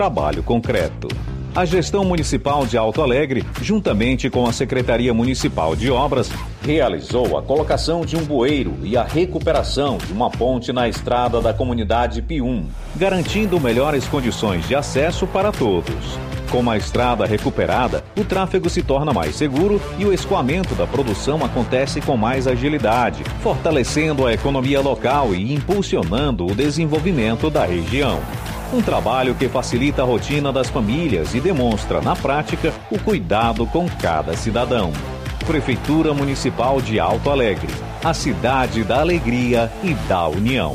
trabalho concreto. A Gestão Municipal de Alto Alegre, juntamente com a Secretaria Municipal de Obras, realizou a colocação de um bueiro e a recuperação de uma ponte na estrada da comunidade Pium, garantindo melhores condições de acesso para todos. Com a estrada recuperada, o tráfego se torna mais seguro e o escoamento da produção acontece com mais agilidade, fortalecendo a economia local e impulsionando o desenvolvimento da região. Um trabalho que facilita a rotina das famílias e demonstra, na prática, o cuidado com cada cidadão. Prefeitura Municipal de Alto Alegre, a cidade da alegria e da união.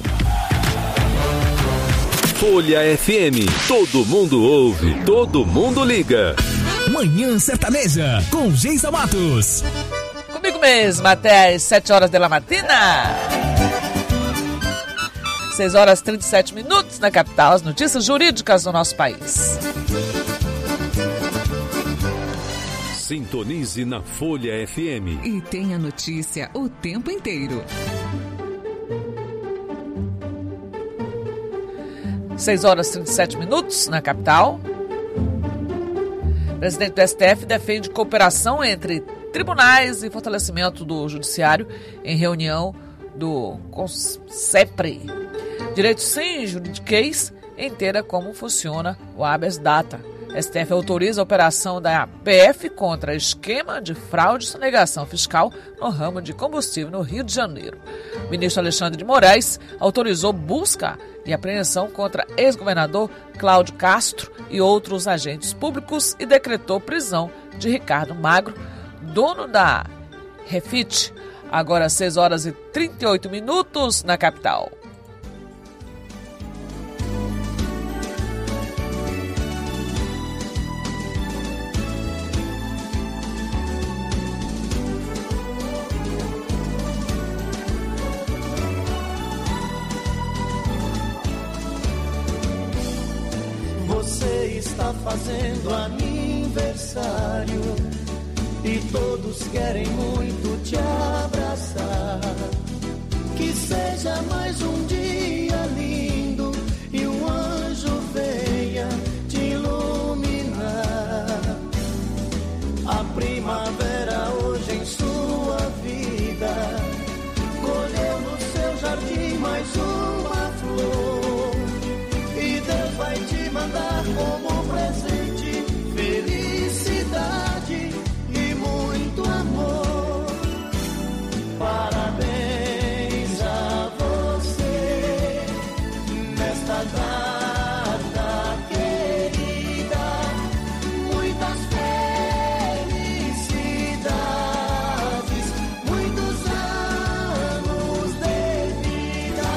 Folha FM, todo mundo ouve, todo mundo liga. Manhã Sertaneja, com Geisa Matos. Comigo mesmo, até às 7 horas da matina. 6 horas e 37 minutos na capital, as notícias jurídicas do nosso país. Sintonize na Folha FM. E tenha notícia o tempo inteiro. 6 horas e 37 minutos na capital. O presidente do STF defende cooperação entre tribunais e fortalecimento do judiciário em reunião do CONSEPRE. Direito sem juridiquês inteira como funciona o habeas data. STF autoriza a operação da PF contra esquema de fraude e sonegação fiscal no ramo de combustível no Rio de Janeiro. O ministro Alexandre de Moraes autorizou busca e apreensão contra ex-governador Cláudio Castro e outros agentes públicos e decretou prisão de Ricardo Magro, dono da Refit. Agora 6 horas e 38 minutos na capital. Você está fazendo aniversário e todos querem muito te abraçar. Que seja mais um dia lindo e um anjo venha te iluminar. A primavera hoje em sua vida colheu no seu jardim mais uma flor e Deus vai te mandar como presente felicidade e muito amor. Parabéns a você nesta data querida, muitas felicidades, muitos anos de vida.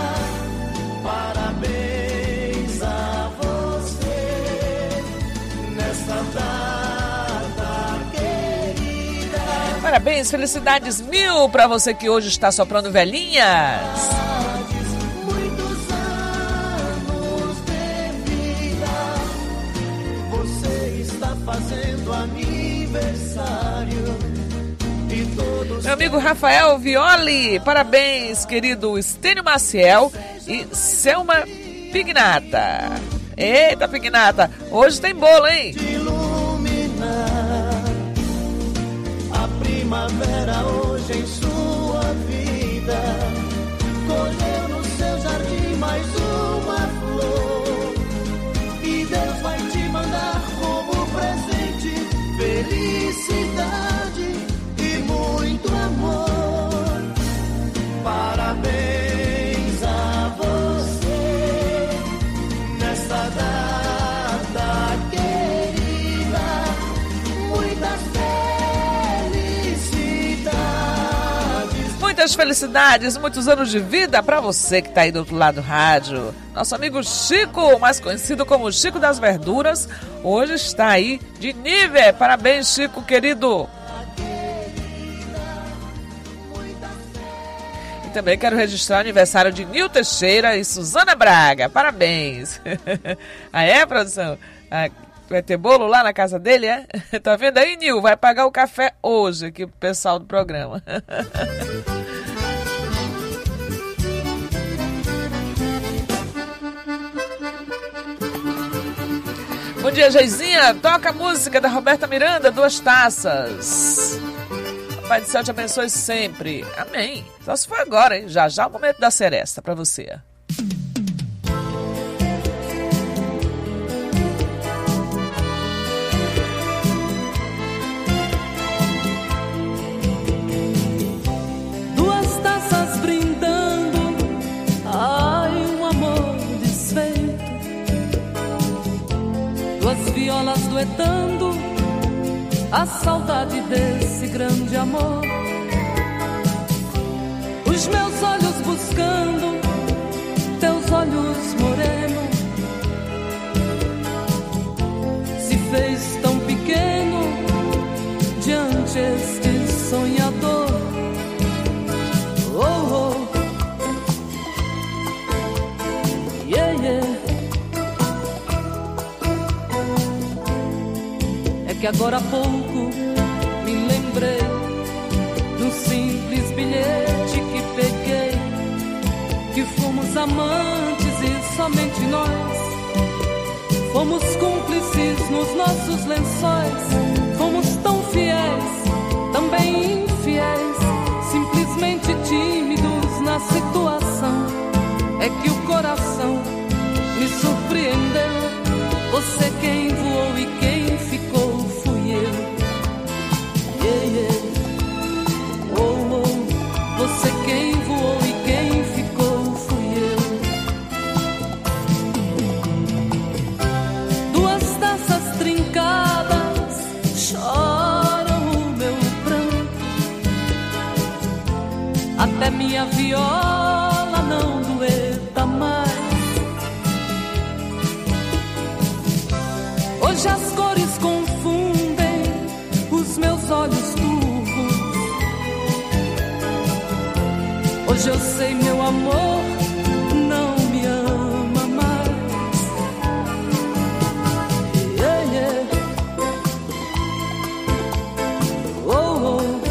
Parabéns a você nesta data querida. Parabéns, felicidades mil para você que hoje está soprando velhinhas. Muitos anos de vida. Você está fazendo aniversário e todos. Meu amigo Rafael Violi, parabéns, querido Estênio Maciel e Selma Pignata. Eita, Pignata, hoje tem bolo, hein? Iluminar a primavera hoje em sua vida colheu no seu jardim mais uma flor e Deus vai te mandar como presente felicidade e muito amor. Parabéns a você nesta data querida, muitas felicidades. Muitas felicidades, muitos anos de vida para você que está aí do outro lado do rádio. Nosso amigo Chico, mais conhecido como Chico das Verduras, hoje está aí de nível. Parabéns, Chico, querido. E também quero registrar o aniversário de Nil Teixeira e Suzana Braga. Parabéns. Ah, é, produção? Ah, vai ter bolo lá na casa dele, é? Tá vendo aí, Nil? Vai pagar o café hoje aqui pro pessoal do programa. Bom dia, Geizinha. Toca a música da Roberta Miranda, Duas Taças. Pai do céu te abençoe sempre. Amém. Só se for agora, hein? Já já o momento da seresta pra você. Duas taças brindando, ai, um amor desfeito. Duas violas duetando a saudade desse grande amor. Os meus olhos buscando teus olhos morenos. Se fez tão pequeno diante este sonhador. Oh, oh, yeah, yeah. É que agora há pouco me lembrei num simples bilhete que peguei, que fomos amantes e somente nós fomos cúmplices nos nossos lençóis. Fomos tão fiéis, também infiéis, simplesmente tímidos na situação. É que o coração me surpreendeu. Você quem voou e quem ficou fui eu. Yeah, yeah. Oh, oh. Você quem voou e quem ficou fui eu. Duas taças trincadas choram o meu pranto. Até minha viola não dueta mais. Hoje as cores confundem os meus olhos turvos. Hoje eu sei, meu amor não me ama mais. Yeah, yeah. Oh, oh.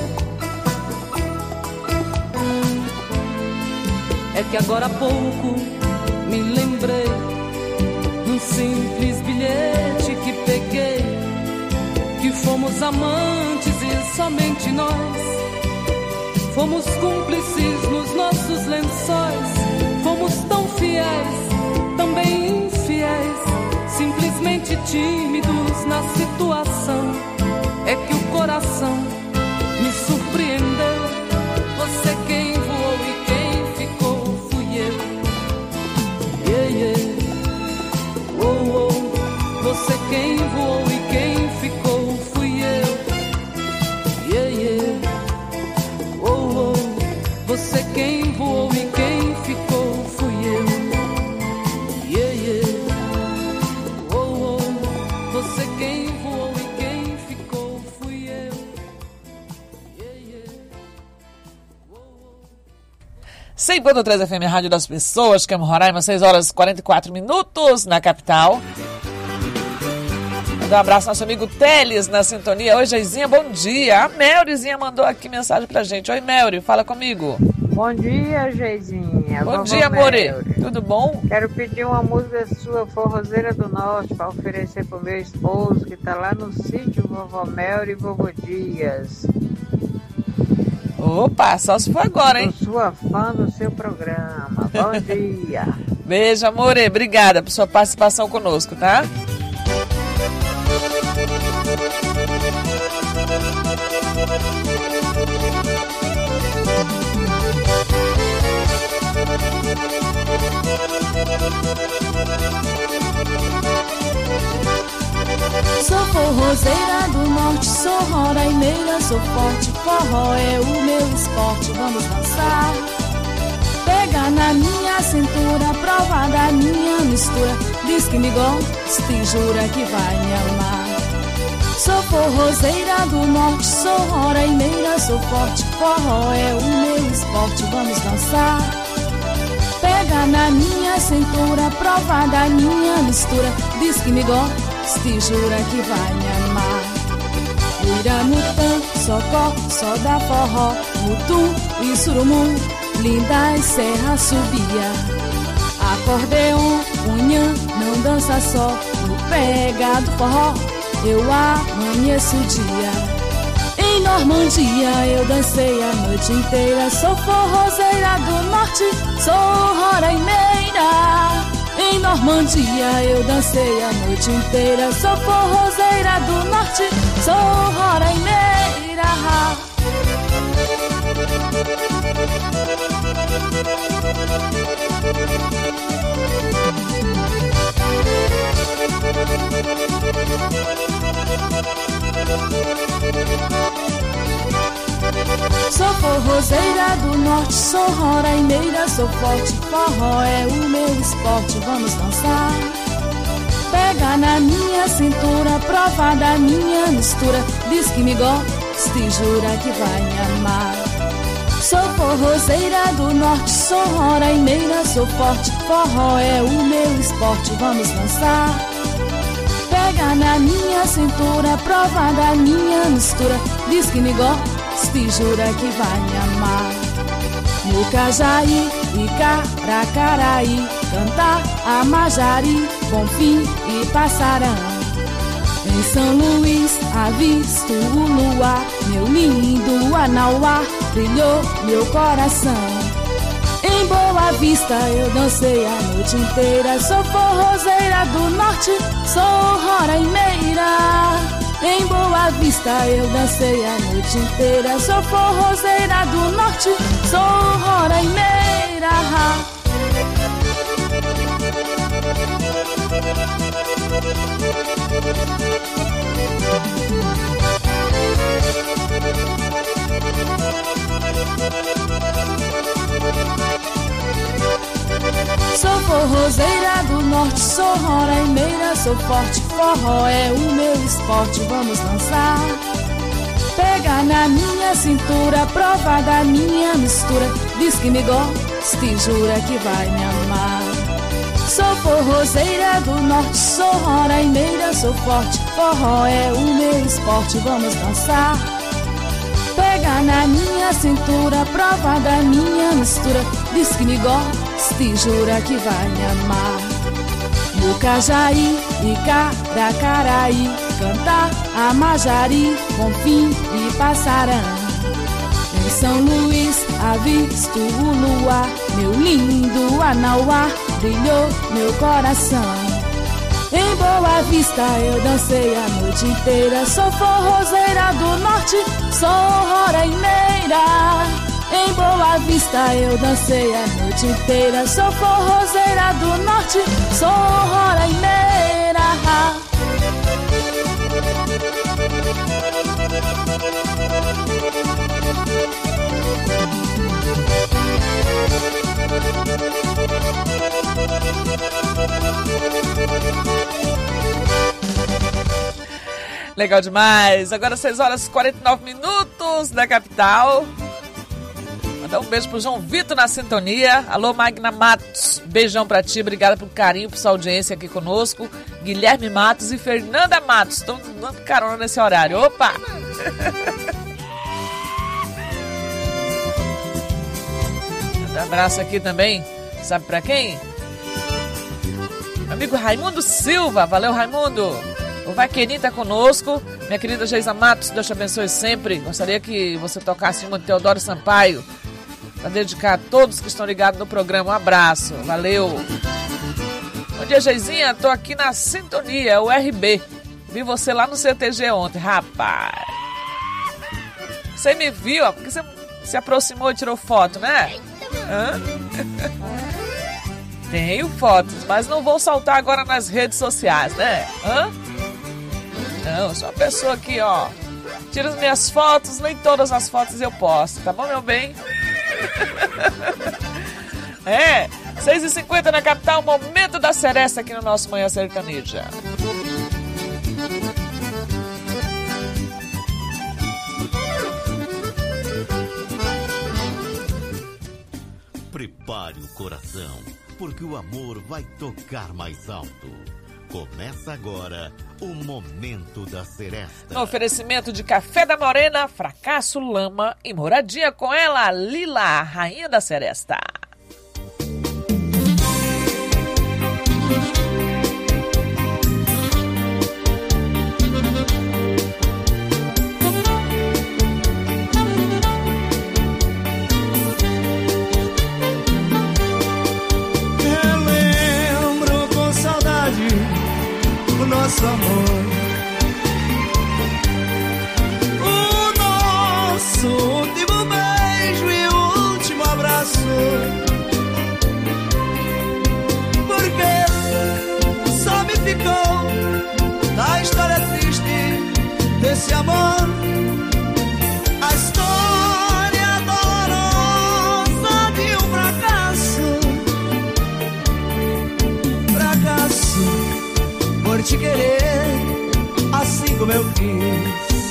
É que agora há pouco me lembrei num simples bilhete que peguei, que fomos amantes e somente nós fomos cúmplices nos nossos lençóis. Fomos tão fiéis, também infiéis, simplesmente tímidos na situação. É que o coração me surpreendeu. Você quem voou e quem ficou fui eu. Yeah, yeah. Oh, oh. Você quem voou e quem ficou fui eu. Yeah, yeah. Oh, oh. Você quem voou e quem ficou fui eu. Yeah, yeah. Oh, oh. Você quem voou e quem ficou fui eu. Yeah, yeah. Oh, oh. 100.3 FM, Rádio das Pessoas, Camo Roraima, 6 horas e 44 minutos na capital. Mandar um abraço ao nosso amigo Teles na sintonia. Oi, Geizinha, bom dia. A Melrizinha mandou aqui mensagem pra gente. Oi, Melri, fala comigo. Bom dia, Geizinha. Bom dia, amore. Tudo bom? Quero pedir uma música sua, Forrozeira do Norte, para oferecer pro meu esposo, que tá lá no sítio Vovó Melri e Vovô Dias. Opa, só se for agora, hein? Sou sua fã do seu programa. Bom dia. Beijo, amore. Obrigada por sua participação conosco, tá? Sou forrozeira do norte, sou roraimeira, sou forte, forró é o meu esporte, vamos dançar. Pega na minha cintura, prova da minha mistura, diz que me gosta e jura que vai me amar. Sou forrozeira do norte, sou roraimeira, sou forte, forró é o meu esporte, vamos dançar. Pega na minha cintura, prova da minha mistura, diz que me gosta e jura que vai me amar. Iramutã, Socó, só dá forró, Mutum e Surumum, lindas serras subia. Acordeon, Unhã, não dança só, pega do forró, eu amanheço o dia. Em Normandia eu dancei a noite inteira, sou forrozeira do norte, sou roraimeira. Em Normandia eu dancei a noite inteira, sou forrozeira do norte, sou roraimeira. Sou forrozeira do norte, sou roraimeira, sou forte, forró é o meu esporte, vamos dançar. Pega na minha cintura, prova da minha mistura, diz que me gosta e jura que vai me amar. Sou forrozeira do norte, sou roraimeira, sou forte, forró é o meu esporte, vamos dançar. Pega na minha cintura, prova da minha mistura, diz que me gosta e jura que vai me amar. No Cajaí e Caracaraí, canta a Majari, Bonfim e Passarão. Em São Luís avisto o luar, meu lindo Anauá, brilhou meu coração. Em Boa Vista eu dancei a noite inteira, sou forrozeira do norte, sou roraimeira. Em Boa Vista eu dancei a noite inteira, sou forrozeira do norte, sou roraimeira. Sou forrozeira do norte, sou roraimeira, sou forte, forró é o meu esporte, vamos dançar. Pega na minha cintura, prova da minha mistura, diz que me gosta e jura que vai me amar. Sou forrozeira do norte, sou roraimeira, sou forte, forró é o meu esporte, vamos dançar. Pega na minha cintura, prova da minha mistura, diz que me gosta e jura que vai me amar. No Cajaí e Caracaraí, canta a Majari, Bonfim e Passarão. Em São Luís avisto o luar, meu lindo Anauá, brilhou meu coração. Em Boa Vista eu dancei a noite inteira, sou forrozeira do norte, sou roraimeira. Em Boa Vista eu dancei a noite inteira, sou forrozeira do norte, sou roraimeira. Legal demais. Agora 6 horas e 49 minutos da capital. Mandar um beijo pro João Vitor na sintonia. Alô, Magna Matos. Beijão pra ti. Obrigada pelo carinho, por sua audiência aqui conosco. Guilherme Matos e Fernanda Matos. Estão dando carona nesse horário. Opa! Um abraço aqui também. Sabe pra quem? Meu amigo Raimundo Silva. Valeu, Raimundo. O Vaqueirinho tá conosco. Minha querida Geisa Matos, Deus te abençoe sempre. Gostaria que você tocasse uma de Teodoro Sampaio para dedicar a todos que estão ligados no programa. Um abraço, valeu. Bom dia, Geizinha. Tô aqui na sintonia, o RB. Vi você lá no CTG ontem, rapaz. Você me viu, ó, porque você se aproximou e tirou foto, né? Hã? Tenho fotos, mas não vou soltar agora nas redes sociais, né? Hã? Não, sou uma pessoa que, ó, tira as minhas fotos, nem todas as fotos eu posto, tá bom, meu bem? 6h50 na capital, momento da Seresta aqui no nosso Manhã Sertaneja. Prepare o coração, porque o amor vai tocar mais alto. Começa agora o Momento da Seresta. No oferecimento de Café da Morena, Fracasso, Lama e Moradia com ela, Lila, a rainha da Seresta. nosso amor, o nosso último beijo e o último abraço. Porque só me ficou da história triste desse amor a história dolorosa de um fracasso por te querer assim como eu quis,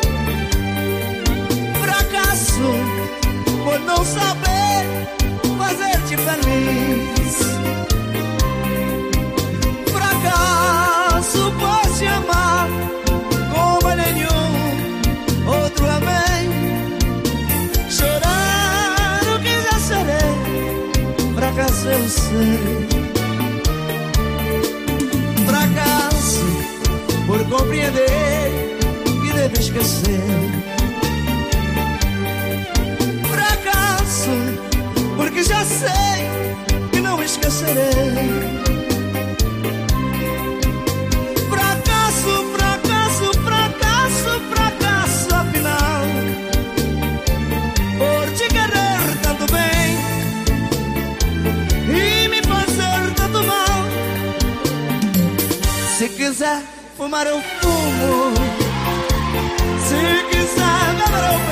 fracasso por não saber fazer-te feliz, fracasso por te amar como nenhum outro amei, chorar o que já chorei, fracasso eu sei, fracasso por compreender que devo esquecer, fracasso porque já sei que não esquecerei, fracasso, fracasso, fracasso, fracasso afinal, por te querer tanto bem e me fazer tanto mal. Se quiser fumar eu fumo, se quiser beber eu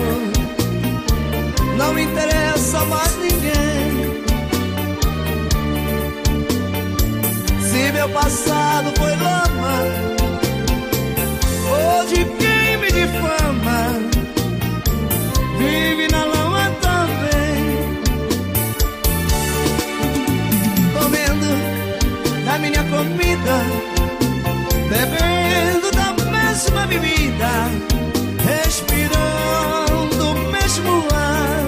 bebo, não me interessa mais ninguém. Se meu passado foi lama, hoje quem me difama vive na lama também, comendo da minha comida, bebendo da mesma bebida, respirando o mesmo ar.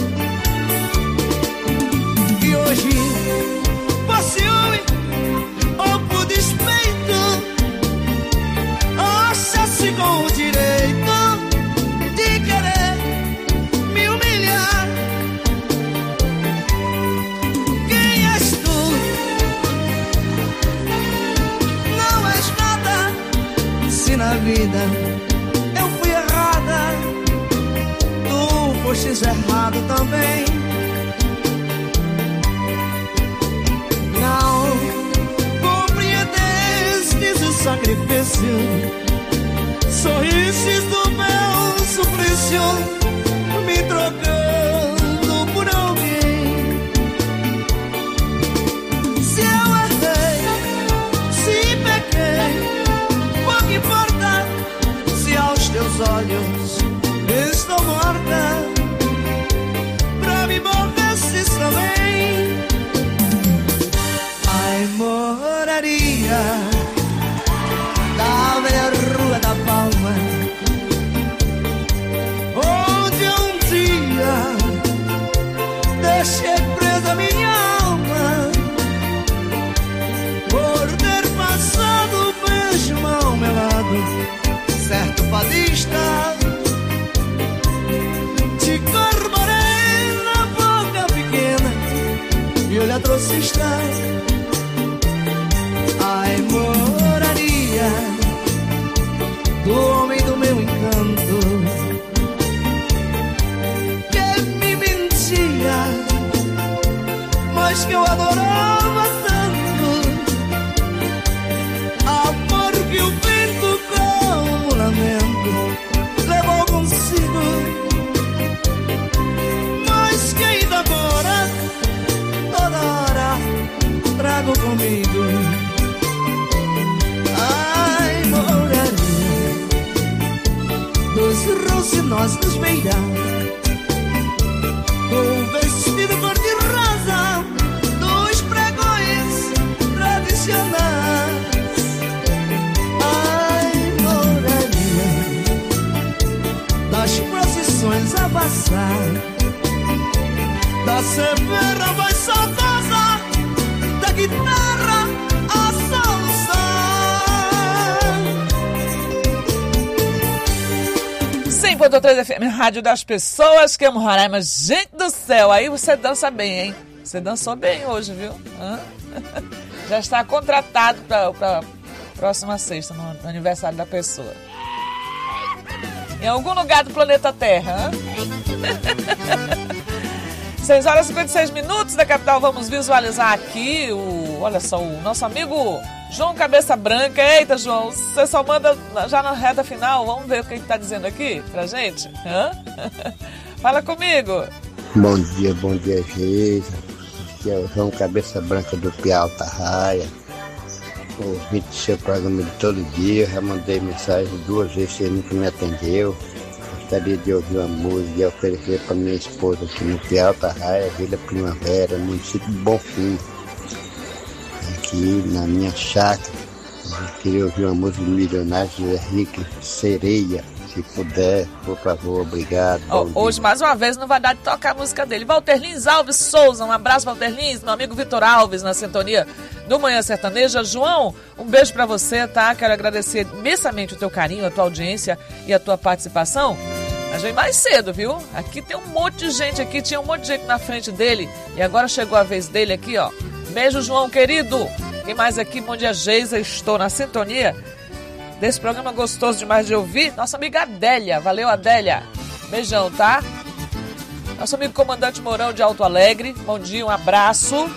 E hoje, por ciúme ou por despeito, acha-se com o direito de querer me humilhar. Quem és tu? Não és nada. Se na vida eu fui errada, tu fostes errado também. Não compreendestes o sacrifício, sorristes do meu suplício, me trocando por alguém. Se eu errei, se pequei, pouco importa se aos teus olhos estou morta, pra me morresses também. Ai, moraria da velha Rua da Palma, onde um dia deixei presa minha alma, por ter passado mesmo ao meu lado certo fadista, de cor morena, boca pequena e olhar trocista. Ai, moraria do homem do meu encanto, que me mentia, mas que eu adorava tanto. Amor que o vento como lamento levou consigo, mas que ainda agora toda hora trago comigo. Ai, moraria dos rocinós nos beirar, com vestido cor-de-rosa dos pregões tradicionais. Ai, moraria das procissões a passar, da severa voz saudosa da guitarra a soluçar. 100.3 FM, Rádio das Pessoas, que amo Roraima. Gente do céu, aí você dança bem, hein? Você dançou bem hoje, viu? Já está contratado para Próxima sexta, no aniversário da pessoa. Em algum lugar do planeta Terra. 6 horas e 56 minutos da capital. Vamos visualizar aqui olha só, o nosso amigo João Cabeça Branca. Eita, João, você só manda já na reta final. Vamos ver o que ele está dizendo aqui pra gente. Fala comigo. Bom dia, Geisa. Aqui é o João Cabeça Branca do Piau Tarraia. Ouvi seu programa de todo dia. Já mandei mensagem 2 vezes, você nunca me atendeu. Gostaria de ouvir uma música e oferecer para minha esposa aqui no Piau Tarraia, Vila Primavera, município de Bonfim. Aqui na minha chácara. Eu queria ouvir uma música do Milionário José Henrique, Sereia. Se puder, por favor, obrigado. Hoje, mais uma vez, não vai dar de tocar a música dele. Walter Lins Alves Souza, um abraço, Walter Lins, meu amigo Vitor Alves, na sintonia do Manhã Sertaneja. João, um beijo pra você, tá? Quero agradecer imensamente o teu carinho, a tua audiência e a tua participação. Mas vem mais cedo, viu? Aqui tem um monte de gente aqui, tinha um monte de gente na frente dele e agora chegou a vez dele aqui, ó. Beijo, João, querido. Quem mais aqui? Bom dia, Geisa, estou na sintonia desse programa gostoso demais de ouvir. Nossa amiga Adélia, valeu, Adélia. Beijão, tá? Nosso amigo Comandante Mourão de Alto Alegre, bom dia, um abraço.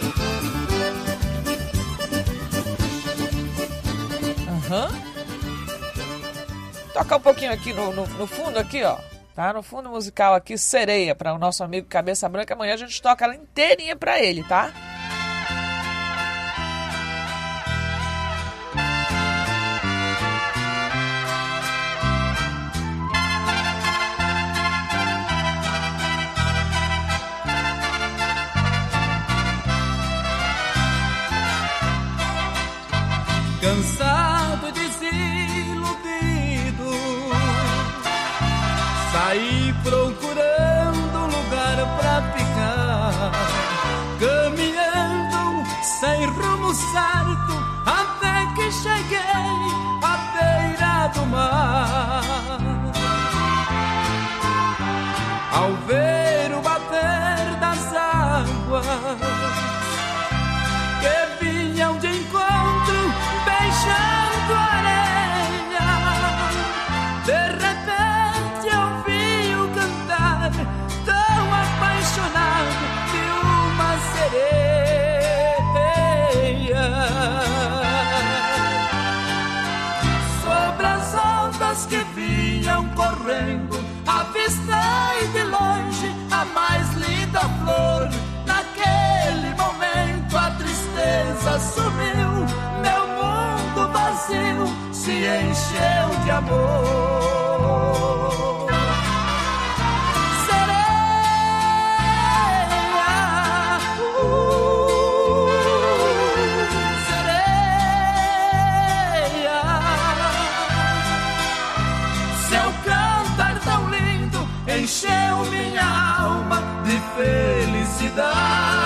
Toca um pouquinho aqui no fundo, aqui, ó. Tá? No fundo musical aqui, Sereia, para o nosso amigo Cabeça Branca. Amanhã a gente toca ela inteirinha pra ele, tá? Cansado, desiludido, saí procurando lugar pra ficar, caminhando sem rumo certo, até que cheguei à beira do mar. Ao ver o bater das águas que vinham de encontro, beijando a areia, de repente ouvi-o cantar, tão apaixonado de uma sereia. Sobre as ondas que vinham correndo, avistei de longe a mais linda flor. Naquele momento a tristeza sumiu, meu mundo vazio se encheu de amor. Sereia, sereia, seu cantar tão lindo encheu minha alma de felicidade.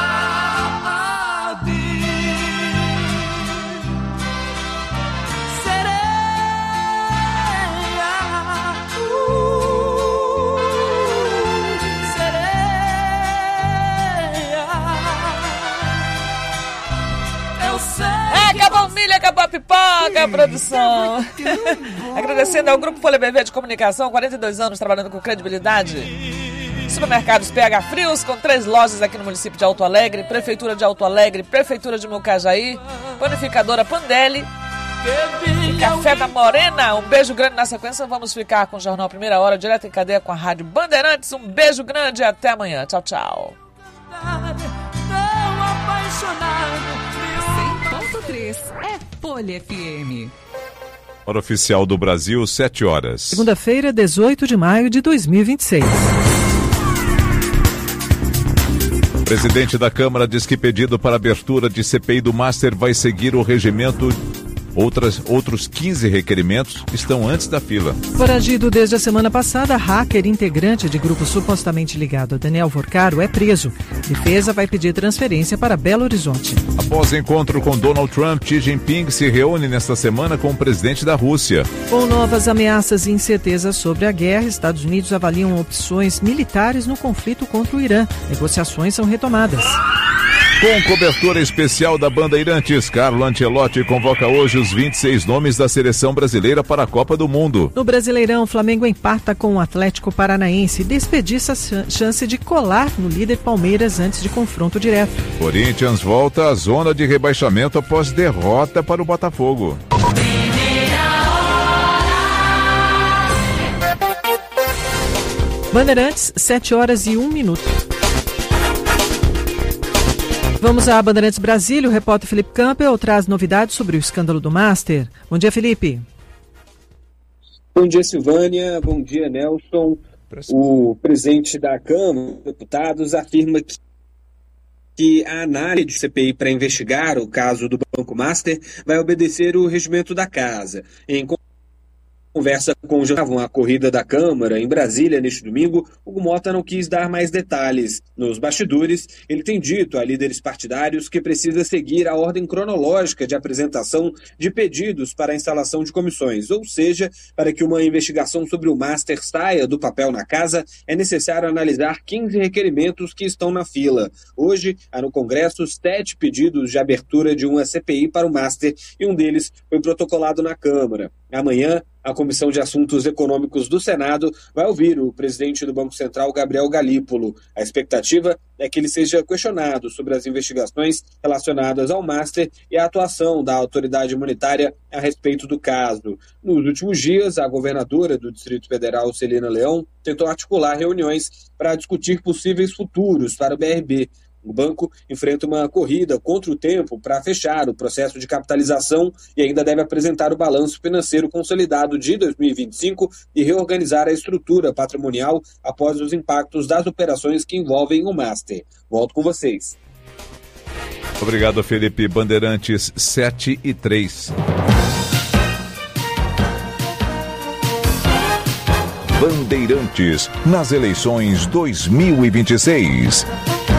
Acabou a milha, acabou a pipoca, a produção. Agradecendo ao Grupo Folha BV de Comunicação, 42 anos trabalhando com credibilidade. Supermercados PH Frios, com 3 lojas aqui no município de Alto Alegre, Prefeitura de Alto Alegre, Prefeitura de Mucajaí, Panificadora Pandelli e Café da Morena. Um beijo grande. Na sequência vamos ficar com o Jornal Primeira Hora, direto em cadeia com a Rádio Bandeirantes. Um beijo grande e até amanhã. Tchau, tchau. 100.3 é Folha FM. Hora oficial do Brasil, 7 horas. Segunda-feira, 18 de maio de 2026. O presidente da Câmara diz que pedido para abertura de CPI do Master vai seguir o regimento. Outros 15 requerimentos estão antes da fila. Foragido desde a semana passada, hacker integrante de grupo supostamente ligado a Daniel Vorcaro é preso. Defesa vai pedir transferência para Belo Horizonte. Após encontro com Donald Trump, Xi Jinping se reúne nesta semana com o presidente da Rússia. Com novas ameaças e incertezas sobre a guerra, Estados Unidos avaliam opções militares no conflito contra o Irã. Negociações são retomadas. Com cobertura especial da Bandeirantes, Carlo Ancelotti convoca hoje os 26 nomes da seleção brasileira para a Copa do Mundo. No Brasileirão, o Flamengo empata com o Atlético Paranaense e desperdiça a chance de colar no líder Palmeiras antes de confronto direto. Corinthians volta à zona de rebaixamento após derrota para o Botafogo. Bandeirantes, 7h01. Vamos a Bandeirantes Brasília. O repórter Felipe Campbell traz novidades sobre o escândalo do Master. Bom dia, Felipe. Bom dia, Silvânia. Bom dia, Nelson. O presidente da Câmara dos Deputados afirma que a análise de CPI para investigar o caso do Banco Master vai obedecer o regimento da casa. Em conversa com a corrida da Câmara em Brasília neste domingo, Hugo Mota não quis dar mais detalhes. Nos bastidores, ele tem dito a líderes partidários que precisa seguir a ordem cronológica de apresentação de pedidos para a instalação de comissões, ou seja, para que uma investigação sobre o Master saia do papel na casa, é necessário analisar 15 requerimentos que estão na fila. Hoje, há no Congresso 7 pedidos de abertura de uma CPI para o Master e um deles foi protocolado na Câmara. Amanhã, a Comissão de Assuntos Econômicos do Senado vai ouvir o presidente do Banco Central, Gabriel Galípolo. A expectativa é que ele seja questionado sobre as investigações relacionadas ao Master e a atuação da autoridade monetária a respeito do caso. Nos últimos dias, a governadora do Distrito Federal, Celina Leão, tentou articular reuniões para discutir possíveis futuros para o BRB. O banco enfrenta uma corrida contra o tempo para fechar o processo de capitalização e ainda deve apresentar o balanço financeiro consolidado de 2025 e reorganizar a estrutura patrimonial após os impactos das operações que envolvem o Master. Volto com vocês. Obrigado, Felipe. Bandeirantes 7h03. Bandeirantes nas eleições 2026.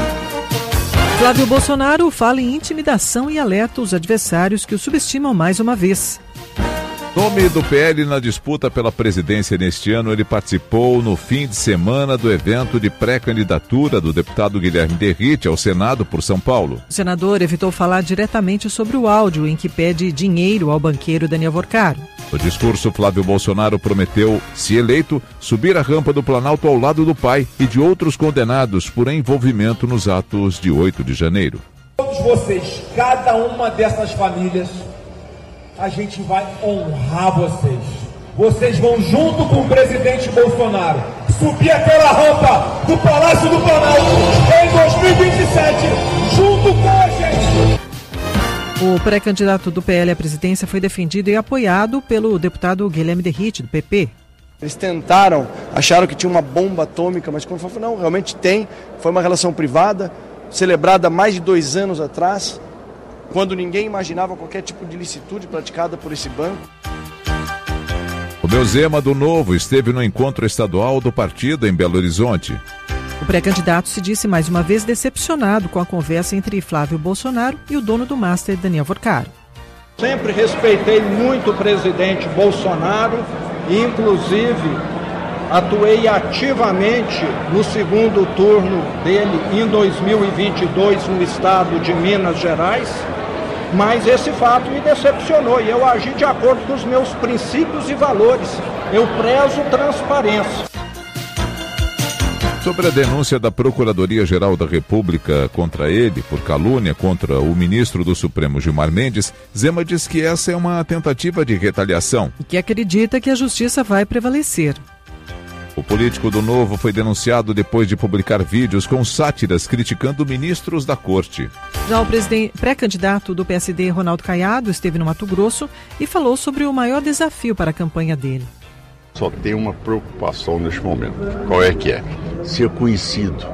Flávio Bolsonaro fala em intimidação e alerta os adversários que o subestimam mais uma vez. Nome do PL na disputa pela presidência neste ano, ele participou no fim de semana do evento de pré-candidatura do deputado Guilherme Derrite ao Senado por São Paulo. O senador evitou falar diretamente sobre o áudio em que pede dinheiro ao banqueiro Daniel Vorcaro. No discurso, Flávio Bolsonaro prometeu, se eleito, subir a rampa do Planalto ao lado do pai e de outros condenados por envolvimento nos atos de 8 de janeiro. Todos vocês, cada uma dessas famílias, a gente vai honrar vocês. Vocês vão, junto com o presidente Bolsonaro, subir aquela rampa do Palácio do Planalto em 2027, junto com a gente. O pré-candidato do PL à presidência foi defendido e apoiado pelo deputado Guilherme Derrite, do PP. Eles tentaram, acharam que tinha uma bomba atômica, mas quando falou, não, realmente tem. Foi uma relação privada, celebrada há mais de 2 anos atrás, quando ninguém imaginava qualquer tipo de ilicitude praticada por esse banco. Romeu Zema, do Novo, esteve no encontro estadual do partido em Belo Horizonte. O pré-candidato se disse mais uma vez decepcionado com a conversa entre Flávio Bolsonaro e o dono do Master, Daniel Vorcaro. Sempre respeitei muito o presidente Bolsonaro e, inclusive, atuei ativamente no segundo turno dele em 2022 no estado de Minas Gerais, mas esse fato me decepcionou e eu agi de acordo com os meus princípios e valores. Eu prezo transparência. Sobre a denúncia da Procuradoria-Geral da República contra ele, por calúnia contra o ministro do Supremo Gilmar Mendes, Zema diz que essa é uma tentativa de retaliação. E que acredita que a justiça vai prevalecer. O político do Novo foi denunciado depois de publicar vídeos com sátiras criticando ministros da corte. Já o pré-candidato do PSD, Ronaldo Caiado, esteve no Mato Grosso e falou sobre o maior desafio para a campanha dele. Só tem uma preocupação neste momento. Qual é que é? Ser conhecido.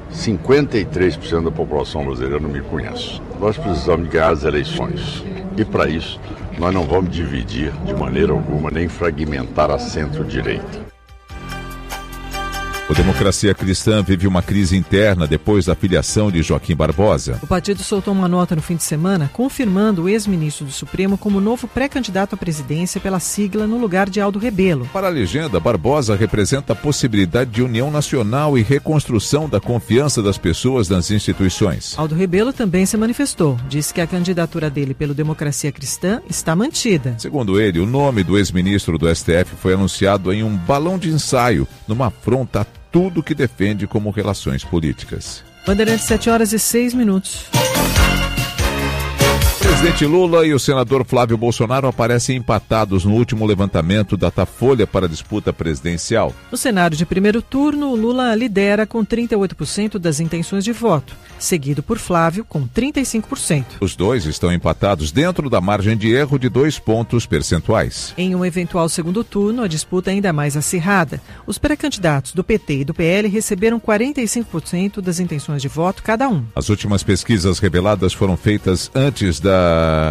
53% da população brasileira não me conhece. Nós precisamos de ganhar as eleições. E para isso, nós não vamos dividir de maneira alguma, nem fragmentar a centro-direita. O Democracia Cristã vive uma crise interna depois da filiação de Joaquim Barbosa. O partido soltou uma nota no fim de semana confirmando o ex-ministro do Supremo como novo pré-candidato à presidência pela sigla no lugar de Aldo Rebelo. Para a legenda, Barbosa representa a possibilidade de união nacional e reconstrução da confiança das pessoas nas instituições. Aldo Rebelo também se manifestou. Disse que a candidatura dele pelo Democracia Cristã está mantida. Segundo ele, o nome do ex-ministro do STF foi anunciado em um balão de ensaio, numa afronta a tudo que defende como relações políticas. Bandeirantes, 7h06. O presidente Lula e o senador Flávio Bolsonaro aparecem empatados no último levantamento Datafolha para a disputa presidencial. No cenário de primeiro turno, Lula lidera com 38% das intenções de voto, seguido por Flávio com 35%. Os dois estão empatados dentro da margem de erro de 2 pontos percentuais. Em um eventual segundo turno, a disputa é ainda mais acirrada. Os pré-candidatos do PT e do PL receberam 45% das intenções de voto cada um. As últimas pesquisas reveladas foram feitas antes da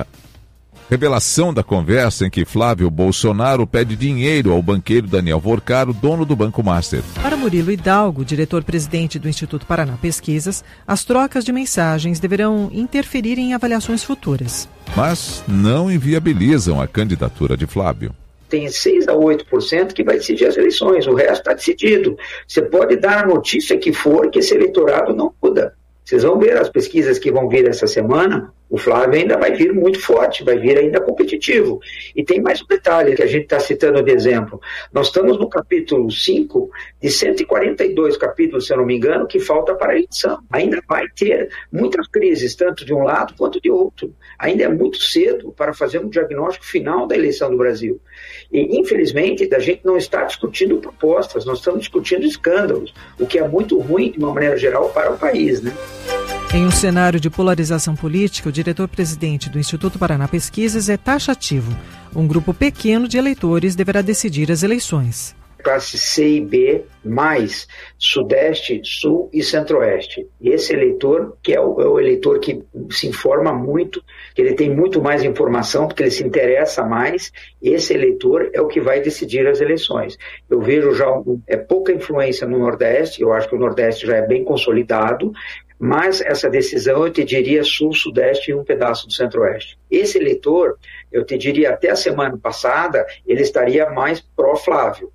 revelação da conversa em que Flávio Bolsonaro pede dinheiro ao banqueiro Daniel Vorcaro, dono do Banco Master. Para Murilo Hidalgo, diretor-presidente do Instituto Paraná Pesquisas, as trocas de mensagens deverão interferir em avaliações futuras. Mas não inviabilizam a candidatura de Flávio. Tem 6 a 8% que vai decidir as eleições, o resto está decidido. Você pode dar a notícia que for que esse eleitorado não muda. Vocês vão ver as pesquisas que vão vir essa semana, o Flávio ainda vai vir muito forte, vai vir ainda competitivo. E tem mais um detalhe que a gente está citando de exemplo. Nós estamos no capítulo 5 de 142 capítulos, se eu não me engano, que falta para a eleição. Ainda vai ter muitas crises, tanto de um lado quanto de outro. Ainda é muito cedo para fazer um diagnóstico final da eleição do Brasil. E, infelizmente, a gente não está discutindo propostas, nós estamos discutindo escândalos, o que é muito ruim, de uma maneira geral, para o país, né? Em um cenário de polarização política, o diretor-presidente do Instituto Paraná Pesquisas é taxativo. Um grupo pequeno de eleitores deverá decidir as eleições. Classe C e B, mais Sudeste, Sul e Centro-Oeste. E esse eleitor, que é o eleitor que se informa muito, que ele tem muito mais informação, porque ele se interessa mais, esse eleitor é o que vai decidir as eleições. Eu vejo já pouca influência no Nordeste, eu acho que o Nordeste já é bem consolidado, mas essa decisão eu te diria Sul, Sudeste e um pedaço do Centro-Oeste. Esse eleitor, eu te diria até a semana passada, ele estaria mais pró-Flávio.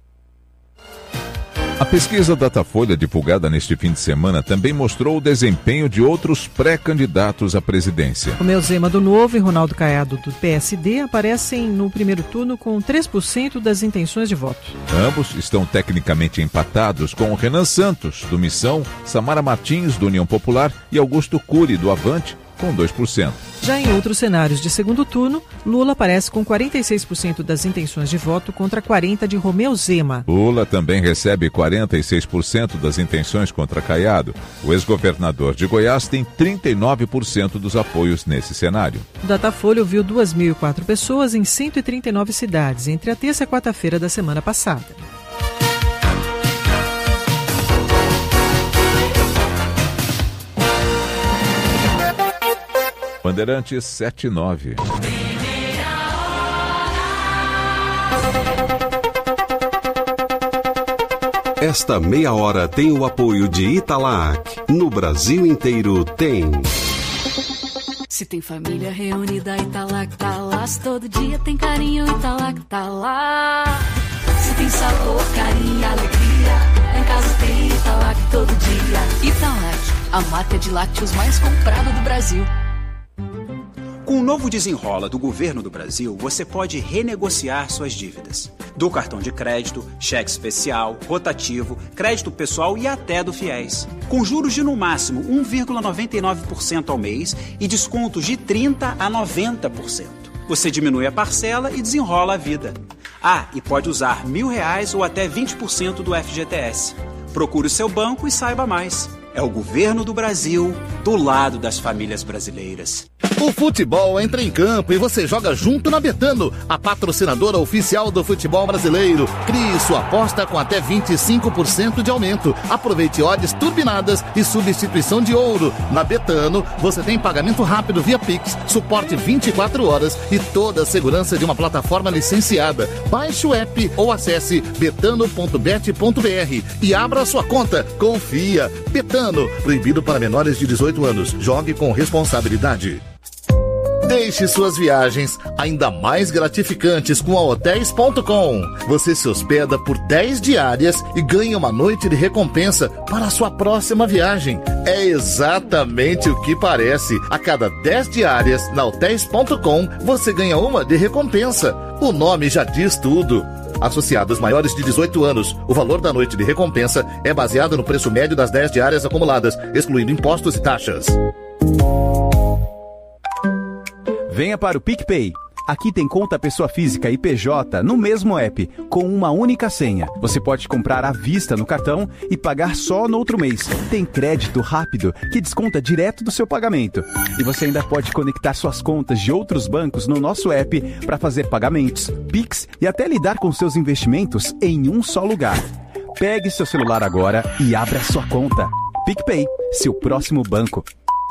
A pesquisa Datafolha, divulgada neste fim de semana, também mostrou o desempenho de outros pré-candidatos à presidência. Romeu Zema do Novo e Ronaldo Caiado do PSD aparecem no primeiro turno com 3% das intenções de voto. Ambos estão tecnicamente empatados com Renan Santos, do Missão, Samara Martins, do União Popular e Augusto Cury, do Avante, com 2%. Já em outros cenários de segundo turno, Lula aparece com 46% das intenções de voto contra 40% de Romeu Zema. Lula também recebe 46% das intenções contra Caiado. O ex-governador de Goiás tem 39% dos apoios nesse cenário. O Datafolha ouviu 2.004 pessoas em 139 cidades, entre a terça e a quarta-feira da semana passada. Bandeirantes 7-9. Esta meia hora tem o apoio de Italac. No Brasil inteiro tem. Se tem família reunida, Italac tá lá. Se todo dia tem carinho, Italac tá lá. Se tem sabor, carinho e alegria, em casa tem Italac todo dia. Italac, a marca de lácteos mais comprada do Brasil. Com o novo Desenrola do Governo do Brasil, você pode renegociar suas dívidas. Do cartão de crédito, cheque especial, rotativo, crédito pessoal e até do FIES. Com juros de no máximo 1,99% ao mês e descontos de 30% a 90%. Você diminui a parcela e desenrola a vida. Ah, e pode usar R$1.000 ou até 20% do FGTS. Procure o seu banco e saiba mais. É o Governo do Brasil, do lado das famílias brasileiras. O futebol entra em campo e você joga junto na Betano, a patrocinadora oficial do futebol brasileiro. Crie sua aposta com até 25% de aumento. Aproveite odds turbinadas e substituição de ouro. Na Betano, você tem pagamento rápido via Pix, suporte 24 horas e toda a segurança de uma plataforma licenciada. Baixe o app ou acesse betano.bet.br e abra sua conta. Confia. Betano, proibido para menores de 18 anos. Jogue com responsabilidade. Deixe suas viagens ainda mais gratificantes com a Hotéis.com. Você se hospeda por 10 diárias e ganha uma noite de recompensa para a sua próxima viagem. É exatamente o que parece. A cada 10 diárias na Hotéis.com, você ganha uma de recompensa. O nome já diz tudo. Associados maiores de 18 anos, o valor da noite de recompensa é baseado no preço médio das 10 diárias acumuladas, excluindo impostos e taxas. Venha para o PicPay. Aqui tem conta pessoa física e PJ no mesmo app, com uma única senha. Você pode comprar à vista no cartão e pagar só no outro mês. Tem crédito rápido que desconta direto do seu pagamento. E você ainda pode conectar suas contas de outros bancos no nosso app para fazer pagamentos, Pix e até lidar com seus investimentos em um só lugar. Pegue seu celular agora e abra sua conta. PicPay, seu próximo banco.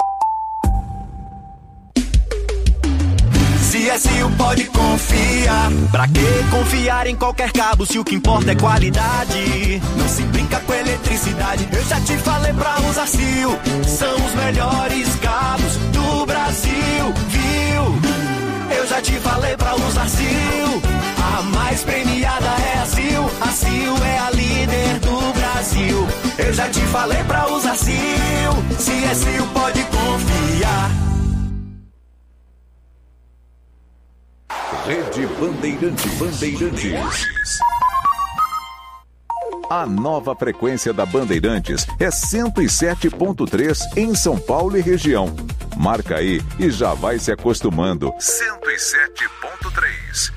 CSU pode confiar. Pra que confiar em qualquer cabo se o que importa é qualidade? Não se brinca com eletricidade. Eu já te falei pra usar CIL. São os melhores cabos do Brasil, viu? Eu já te falei pra usar CIL. A mais premiada é a CIL. A CIL é a líder do Brasil. Eu já te falei pra usar CIL. CSU pode confiar. Rede Bandeirantes. A nova frequência da Bandeirantes é 107.3 em São Paulo e região. Marca aí e já vai se acostumando. 107.3.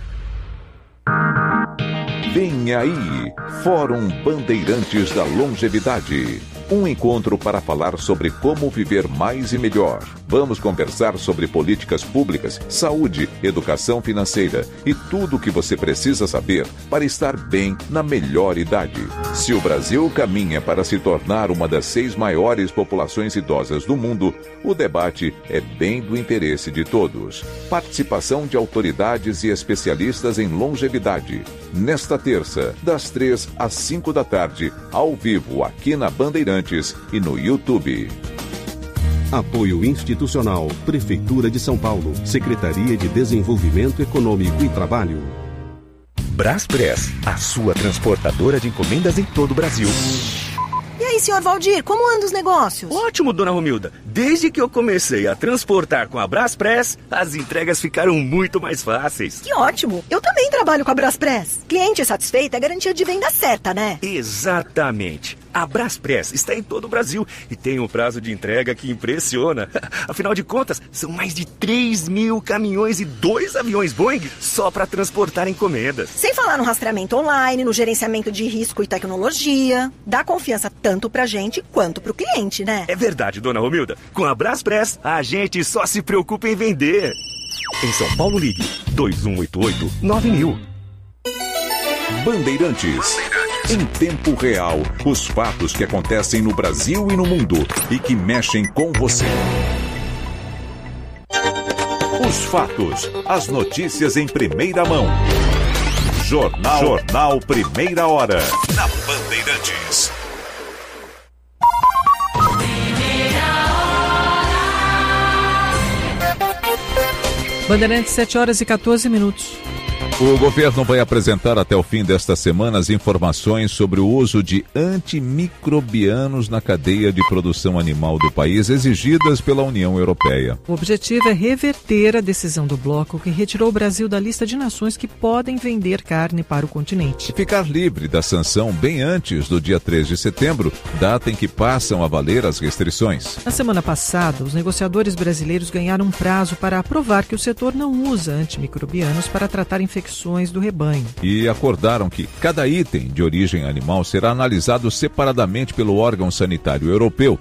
Vem aí, Fórum Bandeirantes da Longevidade. Um encontro para falar sobre como viver mais e melhor. Vamos conversar sobre políticas públicas, saúde, educação financeira e tudo o que você precisa saber para estar bem na melhor idade. Se o Brasil caminha para se tornar uma das 6 maiores populações idosas do mundo, o debate é bem do interesse de todos. Participação de autoridades e especialistas em longevidade. Nesta terça, das 3 às 5 da tarde, ao vivo aqui na Bandeirantes e no YouTube. Apoio institucional, Prefeitura de São Paulo, Secretaria de Desenvolvimento Econômico e Trabalho. Braspress, a sua transportadora de encomendas em todo o Brasil. E aí, senhor Valdir, como andam os negócios? Ótimo, dona Romilda. Desde que eu comecei a transportar com a Braspress, as entregas ficaram muito mais fáceis. Que ótimo! Eu também trabalho com a Braspress. Cliente satisfeito é garantia de venda certa, né? Exatamente. A Braspress está em todo o Brasil e tem um prazo de entrega que impressiona. Afinal de contas, são mais de 3.000 caminhões e 2 aviões Boeing só para transportar encomendas. Sem falar no rastreamento online, no gerenciamento de risco e tecnologia. Dá confiança tanto pra gente quanto pro cliente, né? É verdade, dona Romilda. Com a Braspress, a gente só se preocupa em vender. Em São Paulo, ligue 2188-9000. Bandeirantes. Em tempo real, os fatos que acontecem no Brasil e no mundo e que mexem com você. Os fatos, as notícias em primeira mão. Jornal Primeira Hora. Na Bandeirantes. Bandeirantes, 7h14. O governo vai apresentar até o fim desta semana as informações sobre o uso de antimicrobianos na cadeia de produção animal do país, exigidas pela União Europeia. O objetivo é reverter a decisão do bloco que retirou o Brasil da lista de nações que podem vender carne para o continente. E ficar livre da sanção bem antes do dia 3 de setembro, data em que passam a valer as restrições. Na semana passada, os negociadores brasileiros ganharam um prazo para aprovar que o setor não usa antimicrobianos para tratar infecções do rebanho. E acordaram que cada item de origem animal será analisado separadamente pelo órgão sanitário europeu,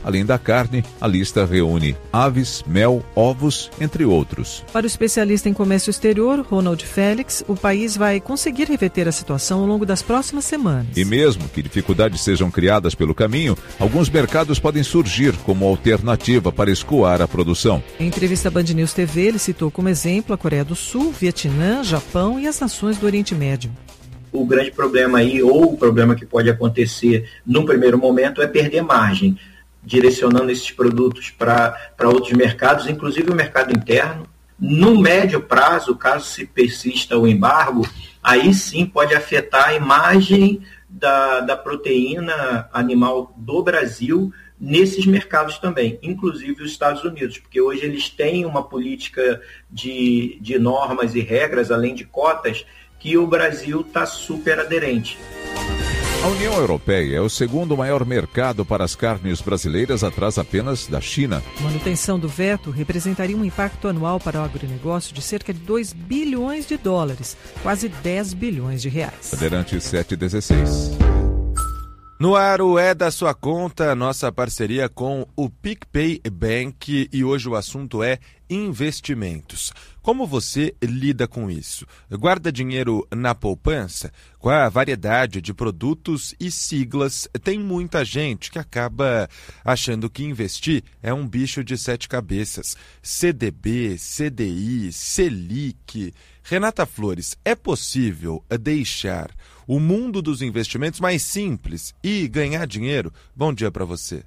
Além da carne, a lista reúne aves, mel, ovos, entre outros. Para o especialista em comércio exterior, Ronald Félix, o país vai conseguir reverter a situação ao longo das próximas semanas. E mesmo que dificuldades sejam criadas pelo caminho, alguns mercados podem surgir como alternativa para escoar a produção. Em entrevista à Band News TV, ele citou como exemplo a Coreia do Sul, Vietnã, Japão e as nações do Oriente Médio. O grande problema aí, ou o problema que pode acontecer num primeiro momento, é perder margem, direcionando esses produtos para outros mercados, inclusive o mercado interno. No médio prazo, caso se persista o embargo, aí sim pode afetar a imagem da proteína animal do Brasil nesses mercados também, inclusive os Estados Unidos, porque hoje eles têm uma política de normas e regras, além de cotas, que o Brasil está super aderente. A União Europeia é o segundo maior mercado para as carnes brasileiras, atrás apenas da China. A manutenção do veto representaria um impacto anual para o agronegócio de cerca de 2 bilhões de dólares, quase 10 bilhões de reais. Bandeirante 716. No ar, o É da Sua Conta, nossa parceria com o PicPay Bank, e hoje o assunto é investimentos. Como você lida com isso? Guarda dinheiro na poupança? Com a variedade de produtos e siglas, tem muita gente que acaba achando que investir é um bicho de 7 cabeças. CDB, CDI, Selic. Renata Flores, é possível deixar o mundo dos investimentos mais simples e ganhar dinheiro? Bom dia para você.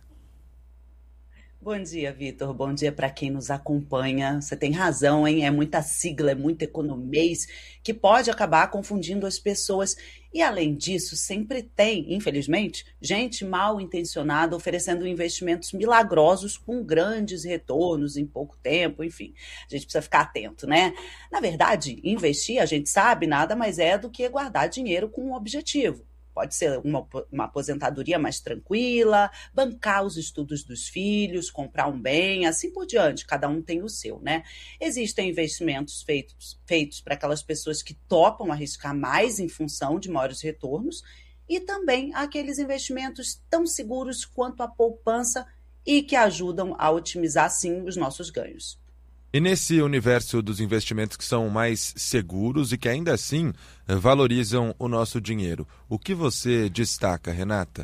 Bom dia, Vitor. Bom dia para quem nos acompanha. Você tem razão, hein? É muita sigla, é muito economês, que pode acabar confundindo as pessoas. E, além disso, sempre tem, infelizmente, gente mal intencionada oferecendo investimentos milagrosos com grandes retornos em pouco tempo, enfim. A gente precisa ficar atento, né? Na verdade, investir, a gente sabe, nada mais é do que guardar dinheiro com um objetivo. Pode ser uma aposentadoria mais tranquila, bancar os estudos dos filhos, comprar um bem, assim por diante, cada um tem o seu, né? Existem investimentos feitos para aquelas pessoas que topam arriscar mais em função de maiores retornos, e também aqueles investimentos tão seguros quanto a poupança e que ajudam a otimizar, sim, os nossos ganhos. E nesse universo dos investimentos que são mais seguros e que ainda assim valorizam o nosso dinheiro, o que você destaca, Renata?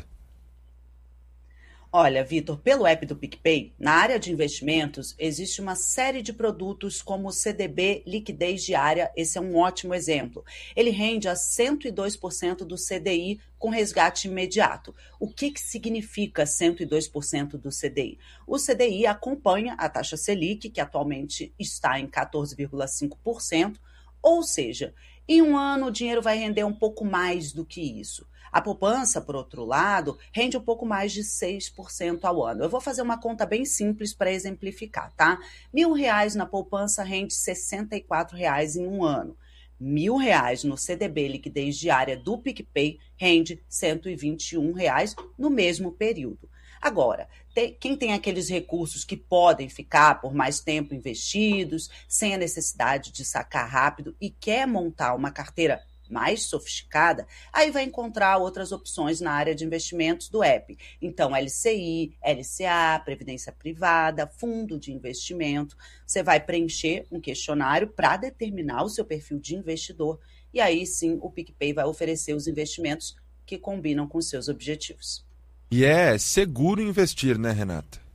Olha, Vitor, pelo app do PicPay, na área de investimentos, existe uma série de produtos como o CDB Liquidez Diária. Esse é um ótimo exemplo. Ele rende a 102% do CDI com resgate imediato. O que significa 102% do CDI? O CDI acompanha a taxa Selic, que atualmente está em 14,5%, ou seja, em um ano o dinheiro vai render um pouco mais do que isso. A poupança, por outro lado, rende um pouco mais de 6% ao ano. Eu vou fazer uma conta bem simples para exemplificar, tá? R$1.000 na poupança rende R$64 em um ano. R$1.000 no CDB Liquidez Diária do PicPay rende R$121 no mesmo período. Agora, quem tem aqueles recursos que podem ficar por mais tempo investidos, sem a necessidade de sacar rápido e quer montar uma carteira mais sofisticada, aí vai encontrar outras opções na área de investimentos do app. Então, LCI, LCA, Previdência Privada, Fundo de Investimento. Você vai preencher um questionário para determinar o seu perfil de investidor e aí sim o PicPay vai oferecer os investimentos que combinam com os seus objetivos. E é seguro investir, né, Renata?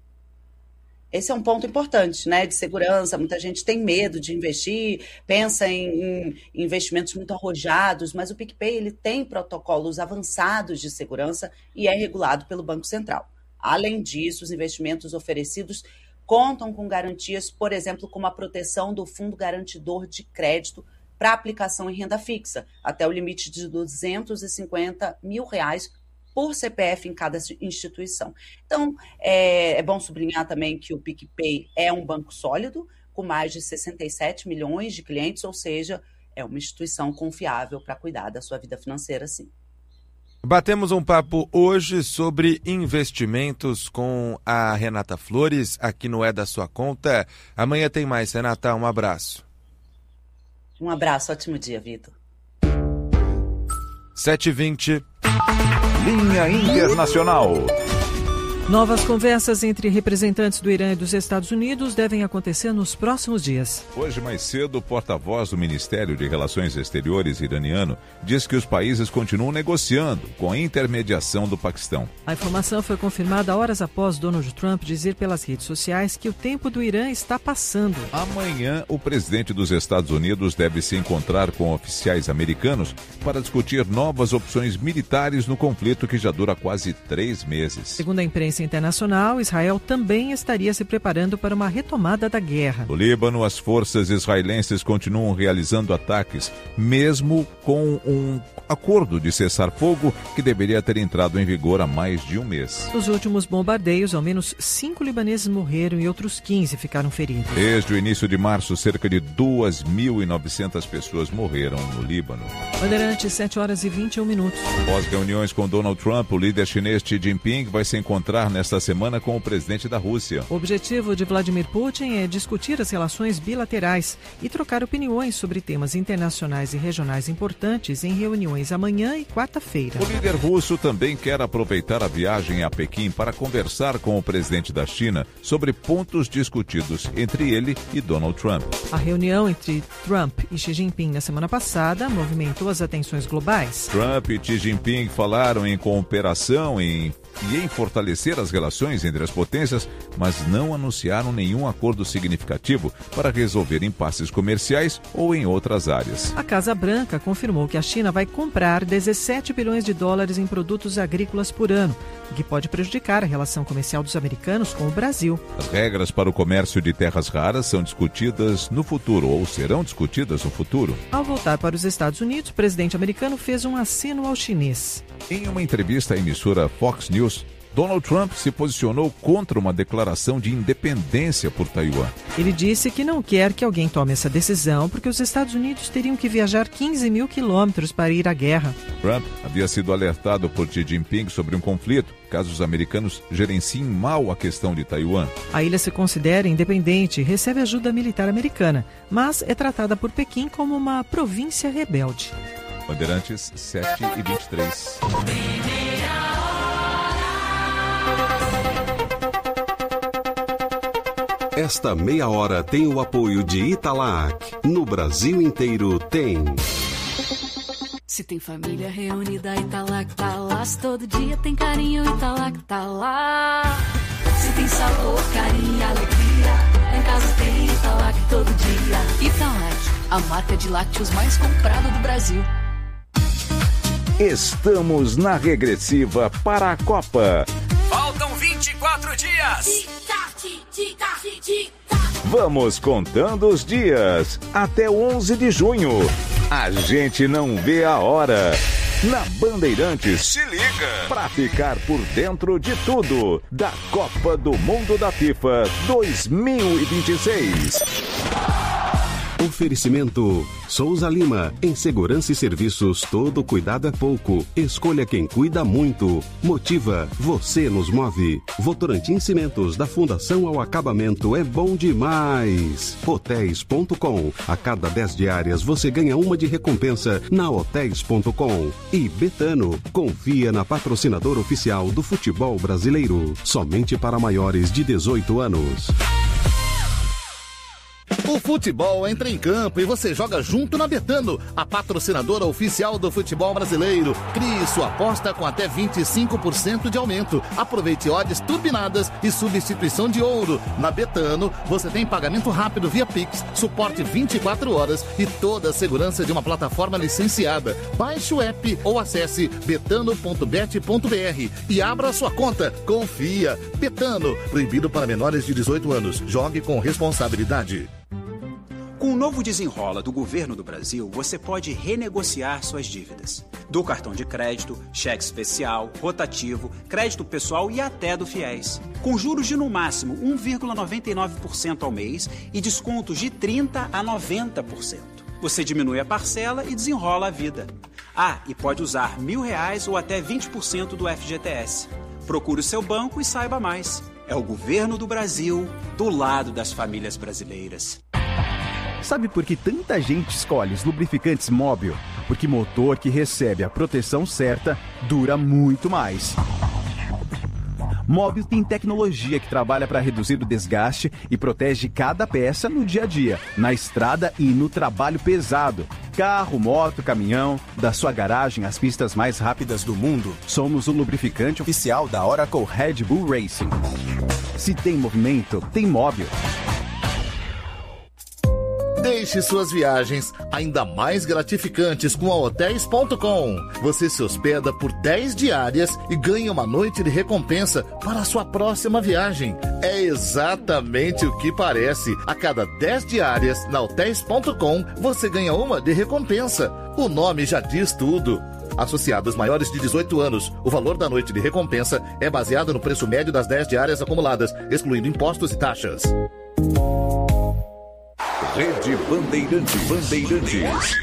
Esse é um ponto importante, né, de segurança. Muita gente tem medo de investir, pensa em investimentos muito arrojados, mas o PicPay ele tem protocolos avançados de segurança e é regulado pelo Banco Central. Além disso, os investimentos oferecidos contam com garantias, por exemplo, como a proteção do Fundo Garantidor de Crédito para aplicação em renda fixa, até o limite de R$250 mil por CPF em cada instituição. Então, é bom sublinhar também que o PicPay é um banco sólido, com mais de 67 milhões de clientes, ou seja, é uma instituição confiável para cuidar da sua vida financeira, sim. Batemos um papo hoje sobre investimentos com a Renata Flores, aqui no É da Sua Conta. Amanhã tem mais, Renata, um abraço. Um abraço, ótimo dia, Vitor. 7h20. Linha Internacional. Novas conversas entre representantes do Irã e dos Estados Unidos devem acontecer nos próximos dias. Hoje, mais cedo, o porta-voz do Ministério de Relações Exteriores iraniano diz que os países continuam negociando com a intermediação do Paquistão. A informação foi confirmada horas após Donald Trump dizer pelas redes sociais que o tempo do Irã está passando. Amanhã, o presidente dos Estados Unidos deve se encontrar com oficiais americanos para discutir novas opções militares no conflito que já dura quase 3 meses. Segundo a imprensa internacional, Israel também estaria se preparando para uma retomada da guerra. No Líbano, as forças israelenses continuam realizando ataques, mesmo com um acordo de cessar-fogo que deveria ter entrado em vigor há mais de um mês. Nos últimos bombardeios, ao menos 5 libaneses morreram e outros 15 ficaram feridos. Desde o início de março, cerca de 2.900 pessoas morreram no Líbano. Bandeirantes, 7h21. Após reuniões com Donald Trump, o líder chinês Xi Jinping vai se encontrar nesta semana com o presidente da Rússia. O objetivo de Vladimir Putin é discutir as relações bilaterais e trocar opiniões sobre temas internacionais e regionais importantes em reuniões amanhã e quarta-feira. O líder russo também quer aproveitar a viagem a Pequim para conversar com o presidente da China sobre pontos discutidos entre ele e Donald Trump. A reunião entre Trump e Xi Jinping na semana passada movimentou as atenções globais. Trump e Xi Jinping falaram em cooperação e em fortalecer as relações entre as potências, mas não anunciaram nenhum acordo significativo para resolver impasses comerciais ou em outras áreas. A Casa Branca confirmou que a China vai comprar 17 bilhões de dólares em produtos agrícolas por ano, o que pode prejudicar a relação comercial dos americanos com o Brasil. As regras para o comércio de terras raras são discutidas no futuro, ou serão discutidas no futuro. Ao voltar para os Estados Unidos, o presidente americano fez um aceno ao chinês. Em uma entrevista à emissora Fox News, Donald Trump se posicionou contra uma declaração de independência por Taiwan. Ele disse que não quer que alguém tome essa decisão porque os Estados Unidos teriam que viajar 15 mil quilômetros para ir à guerra. Trump havia sido alertado por Xi Jinping sobre um conflito caso os americanos gerenciem mal a questão de Taiwan. A ilha se considera independente e recebe ajuda militar americana, mas é tratada por Pequim como uma província rebelde. Bandeirantes, 7h23. Esta meia hora tem o apoio de Italac. No Brasil inteiro tem. Se tem família reunida, Italac tá lá. Se todo dia tem carinho, Italac tá lá. Se tem sabor, carinho e alegria, em casa tem Italac todo dia. Italac, a marca de lácteos mais comprada do Brasil. Estamos na regressiva para a Copa. Faltam 24 dias. Vamos contando os dias até 11 de junho. A gente não vê a hora. Na Bandeirantes, se liga pra ficar por dentro de tudo da Copa do Mundo da FIFA 2026. Oferecimento Souza Lima. Em segurança e serviços, todo cuidado é pouco. Escolha quem cuida muito. Motiva, você nos move. Votorantim Cimentos, da fundação ao acabamento, é bom demais. Hotéis.com. A cada 10 diárias você ganha uma de recompensa na Hotéis.com. E Betano, confia na patrocinadora oficial do futebol brasileiro. Somente para maiores de 18 anos. O futebol entra em campo e você joga junto na Betano, a patrocinadora oficial do futebol brasileiro. Crie sua aposta com até 25% de aumento. Aproveite odds turbinadas e substituição de ouro. Na Betano, você tem pagamento rápido via Pix, suporte 24 horas e toda a segurança de uma plataforma licenciada. Baixe o app ou acesse betano.bet.br e abra sua conta. Confia. Betano, proibido para menores de 18 anos. Jogue com responsabilidade. Com o novo Desenrola do Governo do Brasil, você pode renegociar suas dívidas. Do cartão de crédito, cheque especial, rotativo, crédito pessoal e até do FIES. Com juros de no máximo 1,99% ao mês e descontos de 30% a 90%. Você diminui a parcela e desenrola a vida. Ah, e pode usar R$1.000 ou até 20% do FGTS. Procure o seu banco e saiba mais. É o Governo do Brasil, do lado das famílias brasileiras. Sabe por que tanta gente escolhe os lubrificantes Móbil? Porque motor que recebe a proteção certa dura muito mais. Móbil tem tecnologia que trabalha para reduzir o desgaste e protege cada peça no dia a dia, na estrada e no trabalho pesado. Carro, moto, caminhão, da sua garagem às pistas mais rápidas do mundo, somos o lubrificante oficial da Oracle Red Bull Racing. Se tem movimento, tem Móbil. Deixe suas viagens ainda mais gratificantes com a Hotels.com. Você se hospeda por 10 diárias e ganha uma noite de recompensa para a sua próxima viagem. É exatamente o que parece. A cada 10 diárias na Hotels.com, você ganha uma de recompensa. O nome já diz tudo. Associados maiores de 18 anos, o valor da noite de recompensa é baseado no preço médio das 10 diárias acumuladas, excluindo impostos e taxas. Rede Bandeirantes.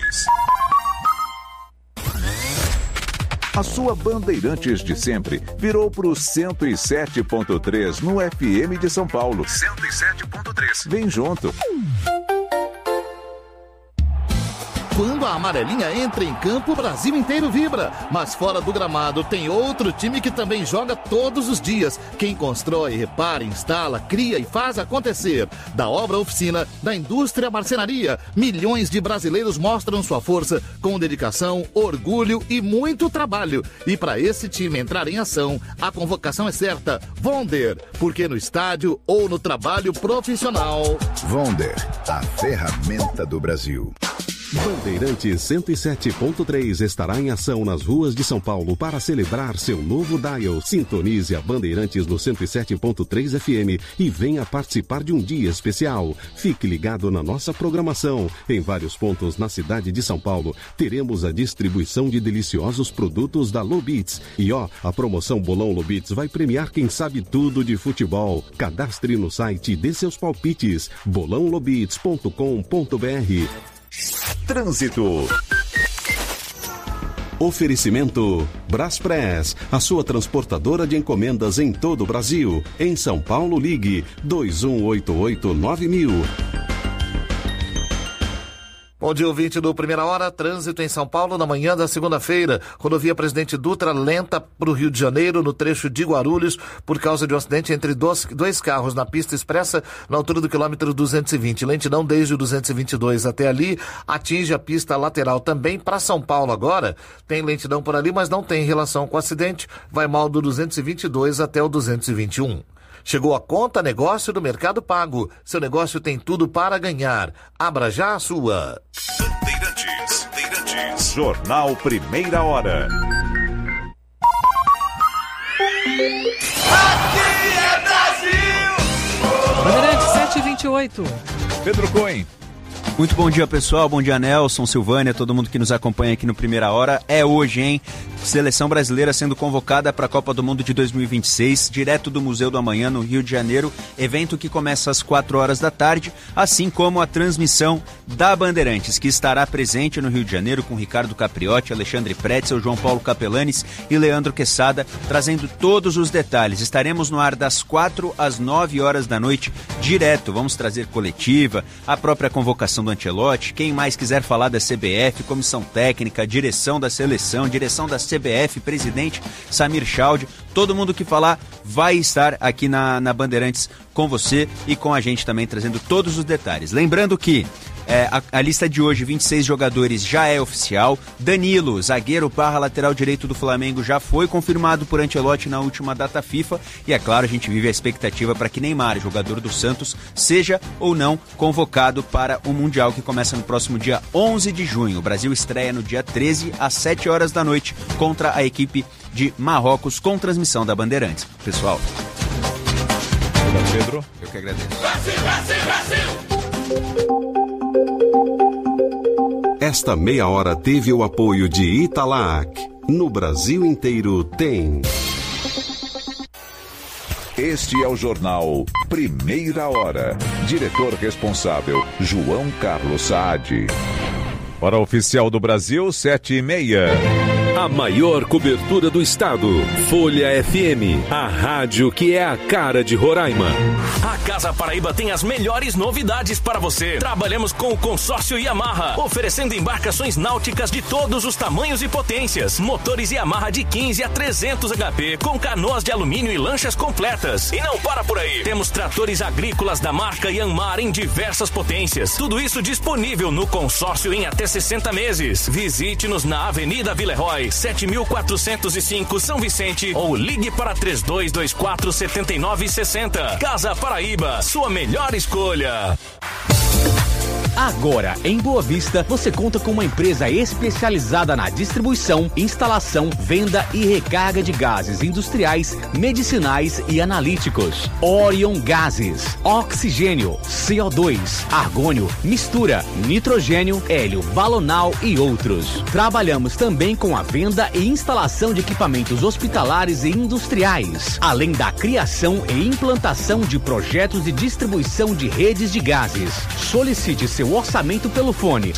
A sua Bandeirantes de sempre virou pro 107.3 no FM de São Paulo. 107.3. Vem junto. Quando a amarelinha entra em campo, o Brasil inteiro vibra. Mas fora do gramado tem outro time que também joga todos os dias. Quem constrói, repara, instala, cria e faz acontecer. Da obra oficina, da indústria marcenaria, milhões de brasileiros mostram sua força com dedicação, orgulho e muito trabalho. E para esse time entrar em ação, a convocação é certa. Vonder, porque no estádio ou no trabalho profissional. Vonder, a ferramenta do Brasil. Bandeirantes 107.3 estará em ação nas ruas de São Paulo para celebrar seu novo dial. Sintonize a Bandeirantes no 107.3 FM e venha participar de um dia especial. Fique ligado na nossa programação. Em vários pontos na cidade de São Paulo, teremos a distribuição de deliciosos produtos da Lobits. E a promoção Bolão Lobits vai premiar quem sabe tudo de futebol. Cadastre no site e dê seus palpites. bolãolobits.com.br. Trânsito. Oferecimento Braspress, a sua transportadora de encomendas em todo o Brasil. Em São Paulo, ligue 2188-9000. Bom dia, ouvinte do Primeira Hora. Trânsito em São Paulo na manhã da segunda-feira. Rodovia Presidente Dutra lenta para o Rio de Janeiro, no trecho de Guarulhos, por causa de um acidente entre dois carros na pista expressa, na altura do quilômetro 220. Lentidão desde o 222 até ali, atinge a pista lateral também. Para São Paulo agora, tem lentidão por ali, mas não tem relação com o acidente. Vai mal do 222 até o 221. Chegou a conta negócio do Mercado Pago. Seu negócio tem tudo para ganhar. Abra já a sua. Bandeirantes. Jornal Primeira Hora. Aqui é Brasil! Bandeirantes 7h28. Pedro Cohen. Muito bom dia, pessoal. Bom dia, Nelson, Silvânia, todo mundo que nos acompanha aqui no Primeira Hora. É hoje, hein? Seleção brasileira sendo convocada para a Copa do Mundo de 2026, direto do Museu do Amanhã, no Rio de Janeiro. Evento que começa às 4 horas da tarde, assim como a transmissão da Bandeirantes, que estará presente no Rio de Janeiro com Ricardo Capriotti, Alexandre Pretzel, João Paulo Capelanes e Leandro Quesada, trazendo todos os detalhes. Estaremos no ar das 4 às 9 horas da noite, direto. Vamos trazer coletiva, a própria convocação do Ancelotti, quem mais quiser falar da CBF, comissão técnica, direção da seleção, direção da CBF, presidente Samir Chaud, todo mundo que falar vai estar aqui na Bandeirantes com você e com a gente também, trazendo todos os detalhes. Lembrando que a lista de hoje, 26 jogadores, já é oficial. Danilo, zagueiro / lateral direito do Flamengo, já foi confirmado por Ancelotti na última data FIFA. E é claro, a gente vive a expectativa para que Neymar, jogador do Santos, seja ou não convocado para o Mundial que começa no próximo dia 11 de junho. O Brasil estreia no dia 13 às 7 horas da noite contra a equipe de Marrocos, com transmissão da Bandeirantes. Pessoal. Obrigado, Pedro. Eu que agradeço. Brasil, Brasil, Brasil! Esta meia hora teve o apoio de Italac. No Brasil inteiro tem. Este é o jornal Primeira Hora. Diretor responsável, João Carlos Saad. Hora oficial do Brasil, 7h30. A maior cobertura do estado. Folha FM, a rádio que é a cara de Roraima. A Casa Paraíba tem as melhores novidades para você. Trabalhamos com o consórcio Yamaha, oferecendo embarcações náuticas de todos os tamanhos e potências. Motores Yamaha de 15 a 300 HP, com canoas de alumínio e lanchas completas. E não para por aí. Temos tratores agrícolas da marca Yanmar em diversas potências. Tudo isso disponível no consórcio em até 60 meses. Visite-nos na Avenida Villeroy, 7405 São Vicente, ou ligue para 3224-7960. Casa Paraíba, sua melhor escolha. Agora, em Boa Vista, você conta com uma empresa especializada na distribuição, instalação, venda e recarga de gases industriais, medicinais e analíticos. Orion Gases, oxigênio, CO2, argônio, mistura, nitrogênio, hélio, balonal e outros. Trabalhamos também com a venda e instalação de equipamentos hospitalares e industriais, além da criação e implantação de projetos de distribuição de redes de gases. Solicite seu orçamento pelo fone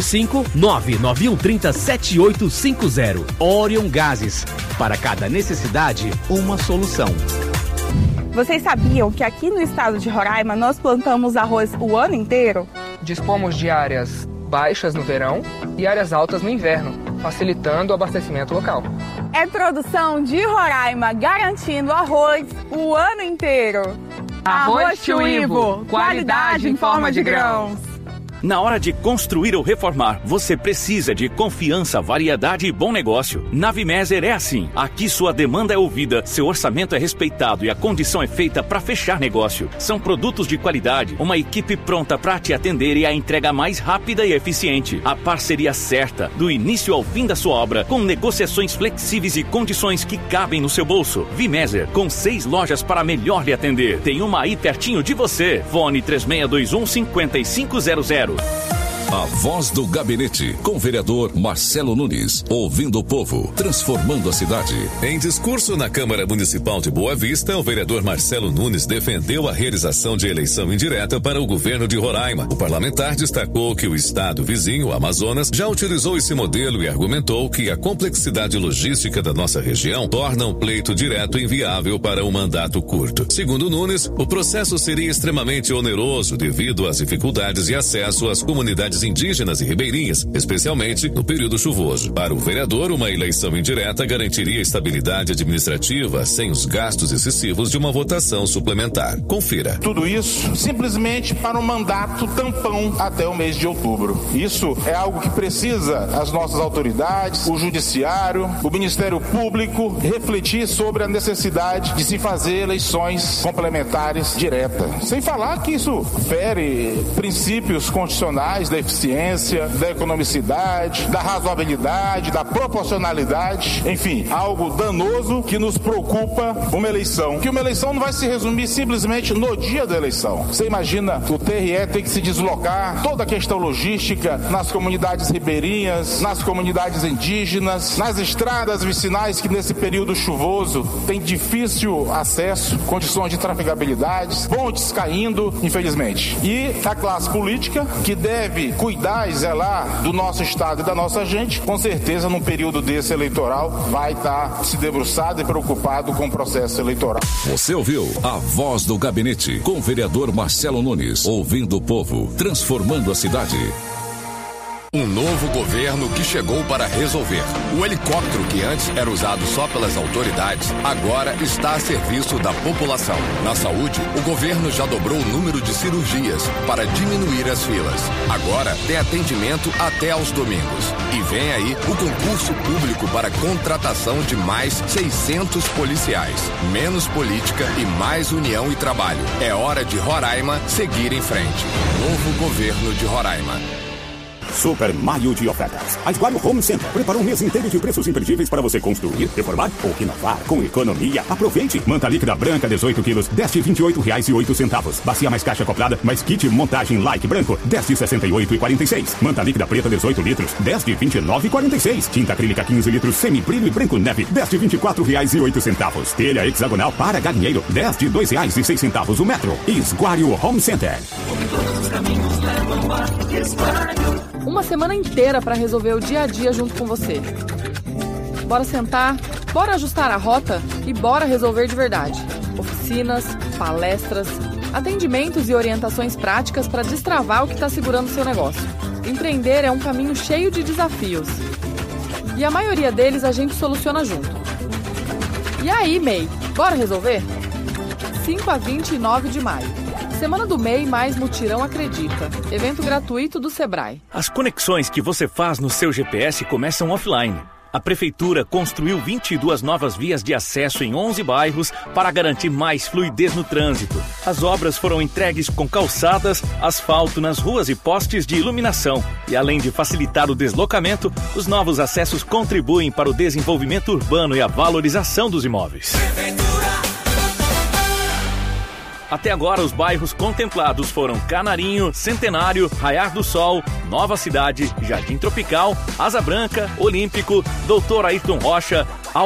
95991307850. Orion Gases. Para cada necessidade, uma solução. Vocês sabiam que aqui no estado de Roraima nós plantamos arroz o ano inteiro? Dispomos de áreas baixas no verão e áreas altas no inverno, facilitando o abastecimento local. É produção de Roraima, garantindo arroz o ano inteiro. Arroz Tio Ivo, qualidade em forma de grãos. Na hora de construir ou reformar, você precisa de confiança, variedade e bom negócio. Na Vimeser é assim. Aqui sua demanda é ouvida, seu orçamento é respeitado e a condição é feita para fechar negócio. São produtos de qualidade, uma equipe pronta para te atender e a entrega mais rápida e eficiente. A parceria certa, do início ao fim da sua obra, com negociações flexíveis e condições que cabem no seu bolso. Vimeser, com 6 lojas para melhor lhe atender. Tem uma aí pertinho de você. Fone 3621-5500. A Voz do Gabinete, com o vereador Marcelo Nunes, ouvindo o povo, transformando a cidade. Em discurso na Câmara Municipal de Boa Vista, o vereador Marcelo Nunes defendeu a realização de eleição indireta para o governo de Roraima. O parlamentar destacou que o estado vizinho, Amazonas, já utilizou esse modelo e argumentou que a complexidade logística da nossa região torna um pleito direto inviável para um mandato curto. Segundo Nunes, o processo seria extremamente oneroso devido às dificuldades de acesso às comunidades indígenas e ribeirinhas, especialmente no período chuvoso. Para o vereador, uma eleição indireta garantiria estabilidade administrativa sem os gastos excessivos de uma votação suplementar. Confira. Tudo isso simplesmente para um mandato tampão até o mês de outubro. Isso é algo que precisa as nossas autoridades, o judiciário, o Ministério Público refletir sobre a necessidade de se fazer eleições complementares diretas. Sem falar que isso fere princípios constitucionais da eficiência, da economicidade, da razoabilidade, da proporcionalidade, enfim, algo danoso que nos preocupa uma eleição. Que uma eleição não vai se resumir simplesmente no dia da eleição. Você imagina o TRE tem que se deslocar, toda a questão logística nas comunidades ribeirinhas, nas comunidades indígenas, nas estradas vicinais que nesse período chuvoso tem difícil acesso, condições de trafegabilidade, pontes caindo, infelizmente. E a classe política que deve cuidar e zelar do nosso estado e da nossa gente, com certeza num período desse eleitoral vai estar se debruçado e preocupado com o processo eleitoral. Você ouviu a Voz do Gabinete, com o vereador Marcelo Nunes, ouvindo o povo, transformando a cidade. Um novo governo que chegou para resolver. O helicóptero que antes era usado só pelas autoridades, agora está a serviço da população. Na saúde, o governo já dobrou o número de cirurgias para diminuir as filas. Agora tem atendimento até aos domingos. E vem aí o concurso público para contratação de mais 600 policiais. Menos política e mais união e trabalho. É hora de Roraima seguir em frente. Novo governo de Roraima. Super maio de ofertas. A Esguario Home Center preparou um mês inteiro de preços imperdíveis para você construir, reformar ou renovar com economia. Aproveite! Manta líquida branca 18 quilos, 10 de R$28,08. Bacia mais caixa acoplada, mais kit montagem like branco, 10 de R$68,46. Manta líquida preta 18 litros, 10 de R$29,46. Tinta acrílica 15 litros, semi-brilho e branco neve, 10 de R$24,08. Telha hexagonal para galinheiro, 10 de R$2,06 o metro. Esguario Home Center. Todos os caminhos levam a Esguario. Uma semana inteira para resolver o dia a dia junto com você. Bora sentar, bora ajustar a rota e bora resolver de verdade. Oficinas, palestras, atendimentos e orientações práticas para destravar o que está segurando o seu negócio. Empreender é um caminho cheio de desafios. E a maioria deles a gente soluciona junto. E aí, MEI, bora resolver? 5 a 29 de maio. Semana do MEI mais Mutirão Acredita. Evento gratuito do Sebrae. As conexões que você faz no seu GPS começam offline. A Prefeitura construiu 22 novas vias de acesso em 11 bairros para garantir mais fluidez no trânsito. As obras foram entregues com calçadas, asfalto nas ruas e postes de iluminação. E além de facilitar o deslocamento, os novos acessos contribuem para o desenvolvimento urbano e a valorização dos imóveis. Até agora, os bairros contemplados foram Canarinho, Centenário, Raiar do Sol, Nova Cidade, Jardim Tropical, Asa Branca, Olímpico, Doutor Ayrton Rocha,